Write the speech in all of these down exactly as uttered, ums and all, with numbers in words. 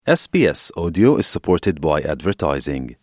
S B S Audio is supported by advertising.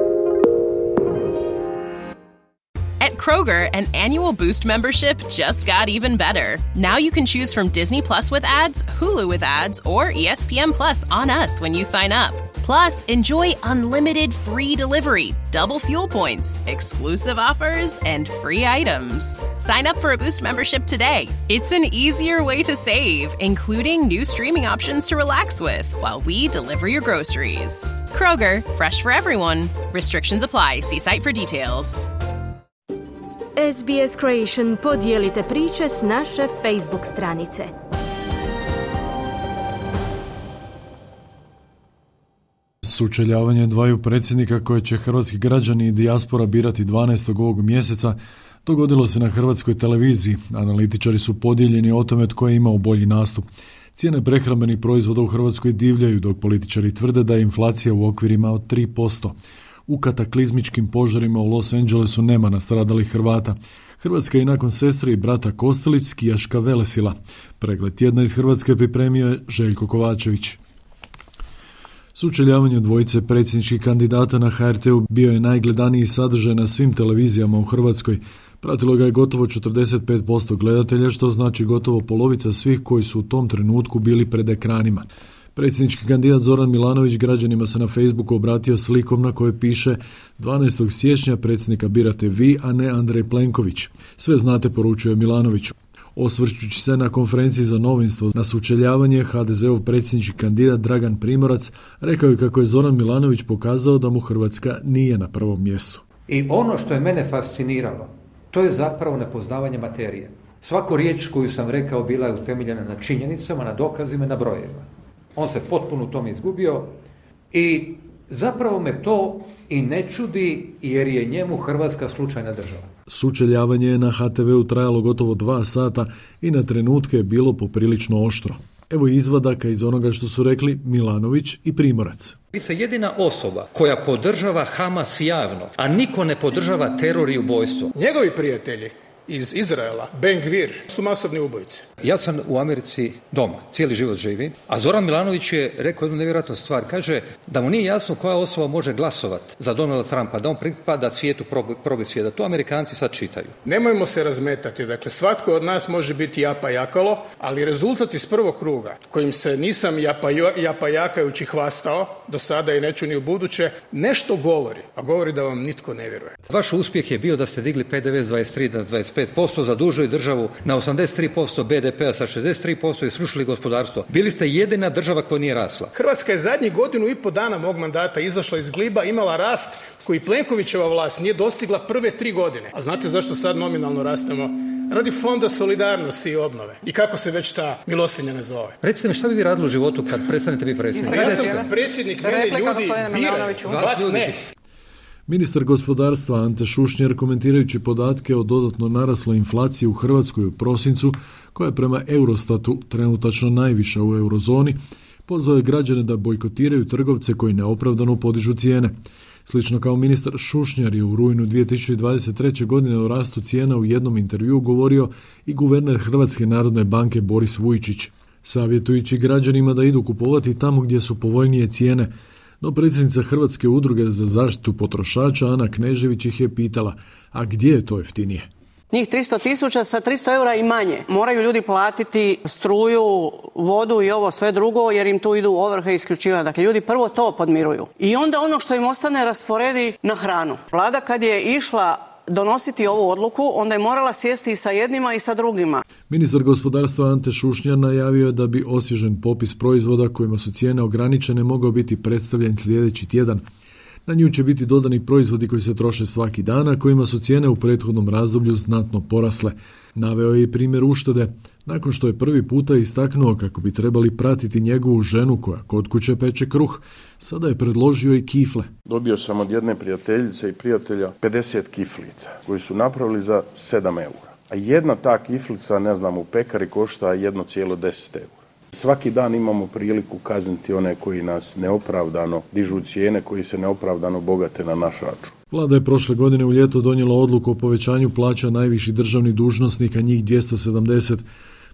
At Kroger, an annual Boost membership just got even better. Now you can choose from Disney Plus with ads, Hulu with ads, or E S P N Plus on us when you sign up. Plus, enjoy unlimited free delivery, double fuel points, exclusive offers, and free items. Sign up for a Boost membership today. It's an easier way to save, including new streaming options to relax with while we deliver your groceries. Kroger, fresh for everyone. Restrictions apply. See site for details. S B S Creation podijelite priče s naše Facebook stranice. Sučeljavanje dvaju predsjednika koje će hrvatski građani i dijaspora birati dvanaestog ovog mjeseca dogodilo se na hrvatskoj televiziji. Analitičari su podijeljeni o tome tko je imao bolji nastup. Cijene prehrambenih proizvoda u Hrvatskoj divljaju, dok političari tvrde da je inflacija u okvirima od tri posto. U kataklizmičkim požarima u Los Angelesu nema nastradalih Hrvata. Hrvatska je nakon sestre i brata Kostelić skijaška velesila. Pregled tjedna iz Hrvatske pripremio je Željko Kovačević. Sučeljavanje dvojice predsjedničkih kandidata na H R T-u bio je najgledaniji sadržaj na svim televizijama u Hrvatskoj. Pratilo ga je gotovo četrdeset pet posto gledatelja, što znači gotovo polovica svih koji su u tom trenutku bili pred ekranima. Predsjednički kandidat Zoran Milanović građanima se na Facebooku obratio slikom na kojoj piše dvanaestog siječnja predsjednika birate vi, a ne Andrej Plenković. Sve znate, poručuje Milanoviću. Osvrćući se na konferenciji za novinstvo na sučeljavanje, H D Z-ov predsjednički kandidat Dragan Primorac rekao je kako je Zoran Milanović pokazao da mu Hrvatska nije na prvom mjestu. I ono što je mene fasciniralo, to je zapravo nepoznavanje materije. Svaku riječ koju sam rekao bila je utemeljena na činjenicama, na dokazima, na brojevima. On se potpuno u tom izgubio i zapravo me to i ne čudi jer je njemu Hrvatska slučajna država. Sučeljavanje je na H T V-u trajalo gotovo dva sata i na trenutke je bilo poprilično oštro. Evo izvadaka iz onoga što su rekli Milanović i Primorac. Vi ste jedina osoba koja podržava Hamas javno, a niko ne podržava teror i ubojstvo. Njegovi prijatelji iz Izraela, Ben Gvir, su masovni ubojice. Ja sam u Americi doma, cijeli život živi, a Zoran Milanović je rekao jednu nevjerojatnu stvar. Kaže da mu nije jasno koja osoba može glasovati za Donalda Trumpa, da on pripada svijetu probi svijeta. To Amerikanci sad čitaju. Nemojmo se razmetati, dakle svatko od nas može biti japa jakalo, ali rezultat iz prvog kruga, kojim se nisam japa, japa jakajući hvastao do sada i neću ni u buduće, nešto govori, a govori da vam nitko ne vjeruje. Vaš uspjeh je bio da ste digli P D V s dvadeset tri na dvadeset pet posto, zadužili državu na osamdeset tri posto B D P-a sa šezdeset tri posto i srušili gospodarstvo. Bili ste jedina država koja nije rasla. Hrvatska je zadnjih godinu i po dana mog mandata izašla iz gliba, imala rast koji Plenkovićeva vlast nije dostigla prve tri godine. A znate zašto sad nominalno rastemo? Radi Fonda solidarnosti i obnove. I kako se već ta milostinja ne zove. Recite mi, šta bi vi radili u životu kad prestanete biti predsjednik? Ja sam predsjednik, mene ljudi biraju, vas ne. Ministar gospodarstva Ante Šušnjar, komentirajući podatke o dodatno narasloj inflaciji u Hrvatskoj u prosincu, koja je prema Eurostatu trenutačno najviša u eurozoni, pozvao je građane da bojkotiraju trgovce koji neopravdano podižu cijene. Slično kao ministar Šušnjar je u rujnu dvije tisuće dvadeset treće. godine o rastu cijena u jednom intervjuu govorio i guverner Hrvatske narodne banke Boris Vujčić, savjetujući građanima da idu kupovati tamo gdje su povoljnije cijene. No predsjednica Hrvatske udruge za zaštitu potrošača Ana Knežević ih je pitala, a gdje je to jeftinije? Njih tristo tisuća sa tristo eura i manje. Moraju ljudi platiti struju, vodu i ovo sve drugo jer im tu idu ovrhe i isključivanja. Dakle, ljudi prvo to podmiruju. I onda ono što im ostane rasporedi na hranu. Vlada kad je išla donositi ovu odluku, onda je morala sjesti i sa jednima i sa drugima. Ministar gospodarstva Ante Šušnjar najavio je da bi osvježen popis proizvoda kojima su cijene ograničene mogao biti predstavljen sljedeći tjedan. Na nju će biti dodani proizvodi koji se troše svaki dan, a kojima su cijene u prethodnom razdoblju znatno porasle. Naveo je i primjer uštede, nakon što je prvi puta istaknuo kako bi trebali pratiti njegovu ženu koja kod kuće peče kruh. Sada je predložio i kifle. Dobio sam od jedne prijateljice i prijatelja pedeset kiflica koji su napravili za sedam eura. A jedna ta kiflica, ne znam, u pekari košta jedno zarez deset eura. Svaki dan imamo priliku kazniti one koji nas neopravdano dižu cijene, koji se neopravdano bogate na naš račun. Vlada je prošle godine u ljeto donijela odluku o povećanju plaća najviših državnih dužnosnika, njih dvjesto sedamdeset.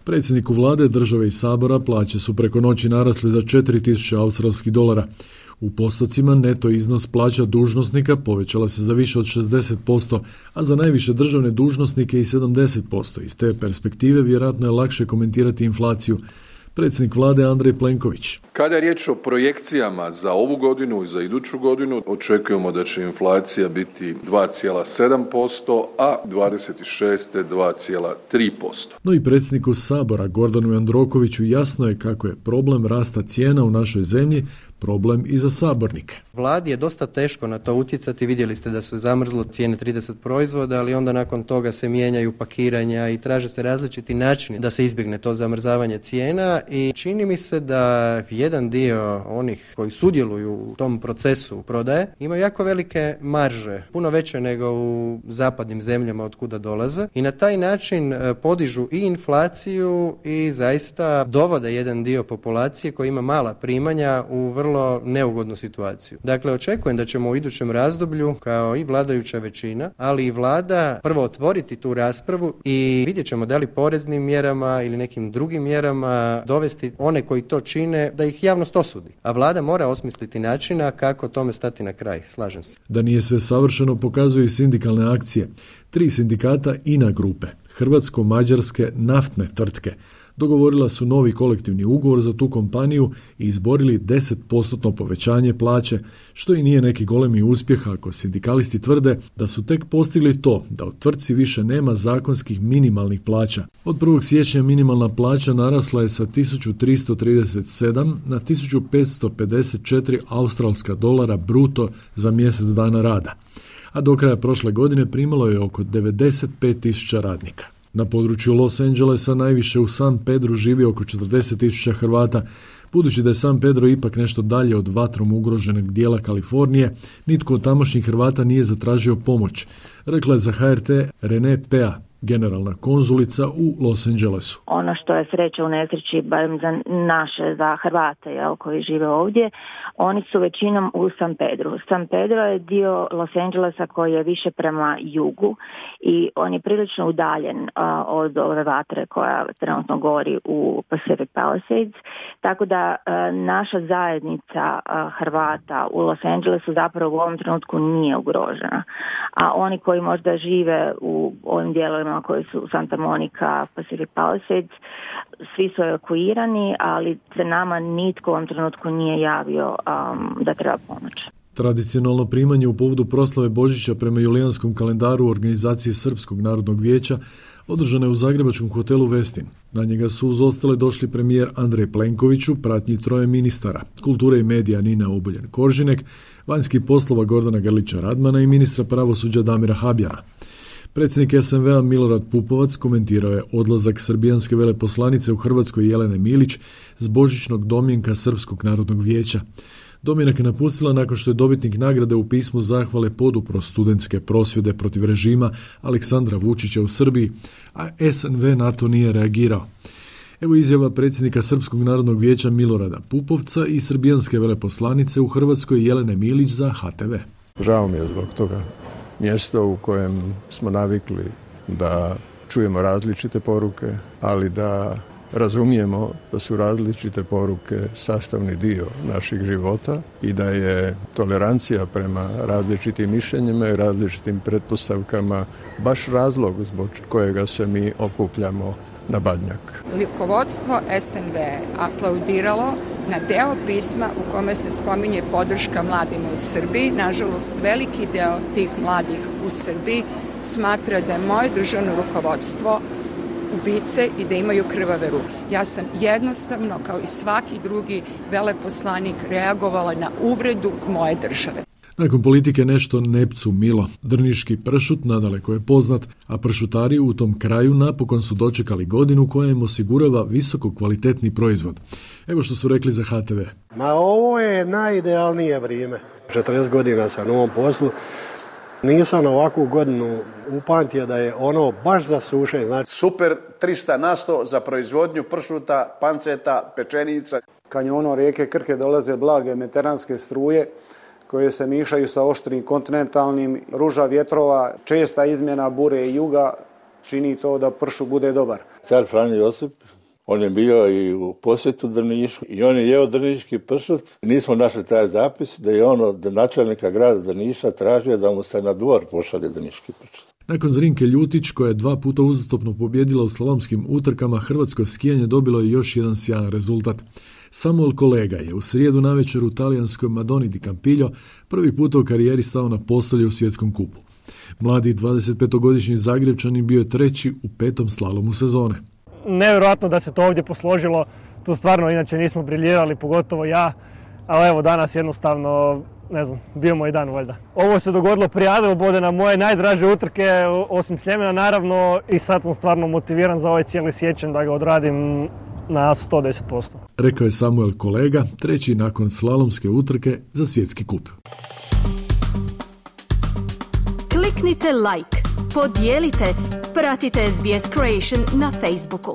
Predsjedniku vlade, države i sabora plaće su preko noći narasle za četiri tisuće australskih dolara. U postocima neto iznos plaća dužnosnika povećala se za više od šezdeset posto, a za najviše državne dužnosnike i sedamdeset posto. Iz te perspektive vjerojatno je lakše komentirati inflaciju. Predsjednik vlade Andrej Plenković. Kada je riječ o projekcijama za ovu godinu i za iduću godinu, očekujemo da će inflacija biti dva zarez sedam posto, a dvadeset šeste. dva zarez tri posto. No i predsjedniku sabora Gordanu Jandrokoviću jasno je kako je problem rasta cijena u našoj zemlji problem i za sabornike. Vladi je dosta teško na to utjecati, vidjeli ste da su zamrzlo cijene trideset proizvoda, ali onda nakon toga se mijenjaju pakiranja i traže se različiti načini da se izbjegne to zamrzavanje cijena i čini mi se da jedan dio onih koji sudjeluju u tom procesu prodaje imaju jako velike marže, puno veće nego u zapadnim zemljama od kuda dolaze i na taj način podižu i inflaciju i zaista dovode jedan dio populacije koji ima mala primanja u vrlo neugodnu situaciju. Dakle, očekujem da ćemo u idućem razdoblju, kao i vladajuća većina, ali i vlada, prvo otvoriti tu raspravu i vidjet ćemo da li poreznim mjerama ili nekim drugim mjerama dovesti one koji to čine da ih javnost osudi. A vlada mora osmisliti načina kako tome stati na kraj. Slažem se. Da nije sve savršeno pokazuju i sindikalne akcije. Tri sindikata INA grupe, hrvatsko-mađarske naftne tvrtke, dogovorila su novi kolektivni ugovor za tu kompaniju i izborili deset posto povećanje plaće, što i nije neki golemi uspjeh ako sindikalisti tvrde da su tek postigli to da u tvrtci više nema zakonskih minimalnih plaća. Od prvog siječnja minimalna plaća narasla je sa tisuću tristo trideset sedam na tisuću petsto pedeset četiri australska dolara bruto za mjesec dana rada, a do kraja prošle godine primalo je oko devedeset pet tisuća radnika. Na području Los Angelesa najviše u San Pedru živi oko četrdeset tisuća Hrvata. Budući da je San Pedro ipak nešto dalje od vatrom ugroženog dijela Kalifornije, nitko od tamošnjih Hrvata nije zatražio pomoć, rekla je za H R T Renee Pea, generalna konzulica u Los Angelesu. Ono što je sreća u nesreći, barem za naše, za Hrvate jel, koji žive ovdje, oni su većinom u San Pedru. San Pedro je dio Los Angelesa koji je više prema jugu i on je prilično udaljen uh, od ove vatre koja trenutno gori u Pacific Palisades, tako da uh, naša zajednica uh, Hrvata u Los Angelesu zapravo u ovom trenutku nije ugrožena. A oni koji možda žive u ovim dijelovima koji su Santa Monica, Pacific Palisades, svi su evakuirani, ali se nama nitko u ovom trenutku nije javio um, da treba pomoć. Tradicionalno primanje u povodu proslave Božića prema julijanskom kalendaru organizacije Srpskog narodnog vijeća održane u zagrebačkom hotelu Westin. Na njega su uz ostale došli premijer Andrej Plenković u pratnji troje ministara, kulture i medija Nina Obuljen Koržinek, vanjskih poslova Gordana Grlića Radmana i ministra pravosuđa Damira Habjana. Predsjednik S N V-a Milorad Pupovac komentirao je odlazak srbijanske veleposlanice u Hrvatskoj Jelene Milić s božićnog domjenka Srpskog narodnog vijeća. Domjenak je napustila nakon što je dobitnik nagrade u pismu zahvale podupro studentske prosvjede protiv režima Aleksandra Vučića u Srbiji, a S N V na to nije reagirao. Evo izjava predsjednika Srpskog narodnog vijeća Milorada Pupovca i srbijanske veleposlanice u Hrvatskoj Jelene Milić za H T V. Žao mi je zbog toga. Mjesto u kojem smo navikli da čujemo različite poruke, ali da razumijemo da su različite poruke sastavni dio naših života i da je tolerancija prema različitim mišljenjima i različitim pretpostavkama baš razlog zbog kojega se mi okupljamo na Badnjak. Rukovodstvo S N V je aplaudiralo na deo pisma u kome se spominje podrška mladima u Srbiji. Nažalost, veliki deo tih mladih u Srbiji smatra da je moje državno rukovodstvo ubice i da imaju krvave ruke. Ja sam jednostavno, kao i svaki drugi veleposlanik, reagovala na uvredu moje države. Nakon politike nešto nepcu milo. Drniški pršut nadaleko je poznat, a pršutari u tom kraju napokon su dočekali godinu koja im osigurava visoko kvalitetni proizvod. Evo što su rekli za H T V. Ma ovo je najidealnije vrijeme. četrdeset godina sam u ovom poslu. Nisam ovakvu godinu upamtio da je ono baš za sušenje. Znači... Super trista na sto za proizvodnju pršuta, panceta, pečenica. Kanjonom rijeke Krke dolaze blage mediteranske struje koje se mišaju sa oštrim kontinentalnim, ruža vjetrova, česta izmjena bure i juga čini to da pršut bude dobar. Car Franjo Josip, On je bio i u posjetu Drnišu i on je jeo drniški pršut. Nismo našli taj zapis da je on od načelnika grada Drniša tražio da mu se na dvor pošalje drniški pršut. Nakon Zrinke Ljutić, koja je dva puta uzastopno pobjedila u slalomskim utrkama, hrvatsko skijanje dobilo je još jedan sjajan rezultat. Samuel Kolega je u srijedu navečer u talijanskoj Madoni di Campiglio prvi put u karijeri stao na postolje u svjetskom kupu. Mladi dvadesetpetogodišnji Zagrebčanin bio je treći u petom slalomu sezone. Nevjerojatno da se to ovdje posložilo, tu stvarno inače nismo briljirali, pogotovo ja, ali evo danas jednostavno, ne znam, bio moj dan valjda. Ovo se dogodilo prije Adelbode na moje najdraže utrke, osim Sljemena naravno, i sad sam stvarno motiviran za ovaj cijeli siječanj da ga odradim na sto deset posto. Rekao je Samuel Kolega, treći nakon slalomske utrke za svjetski kup. Kliknite like, podijelite, pratite S B S Creation na Facebooku.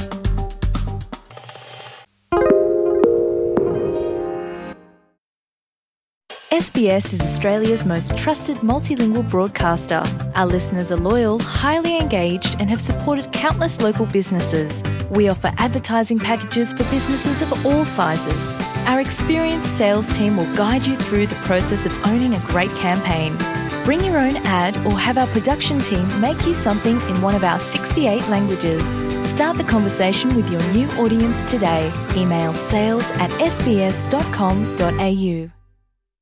S B S is Australia's most trusted multilingual broadcaster. Our listeners are loyal, highly engaged, and have supported countless local businesses. We offer advertising packages for businesses of all sizes. Our experienced sales team will guide you through the process of owning a great campaign. Bring your own ad or have our production team make you something in one of our sixty-eight languages. Start the conversation with your new audience today. Email sales at s b s dot com dot a u.